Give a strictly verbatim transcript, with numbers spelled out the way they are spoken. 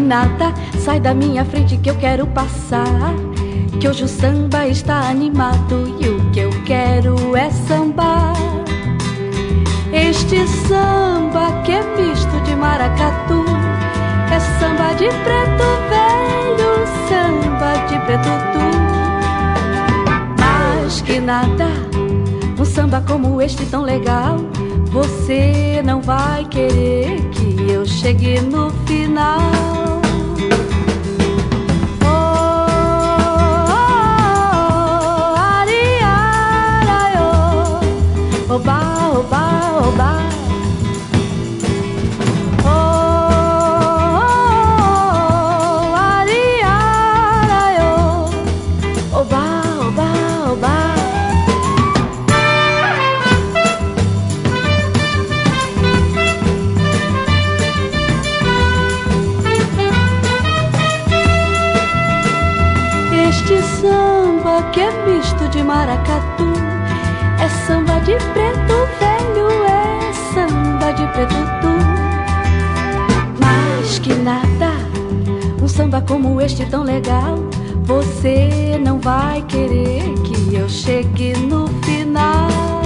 nada, sai da minha frente que eu quero passar. Que hoje o samba está animado e o que eu quero é sambar. Este samba que é misto de maracatu, é samba de preto velho, samba de preto tu. Mas que nada, um samba como este tão legal, você não vai querer que eu chegue no final. Oba, oba, oba. Oh, oh, oh, ari, ara, yo. Oba, oba, oba. Este samba que é misto de maracatu, é samba de preto velho, é samba de preto tu. Mas que nada, um samba como este tão legal, você não vai querer que eu chegue no final.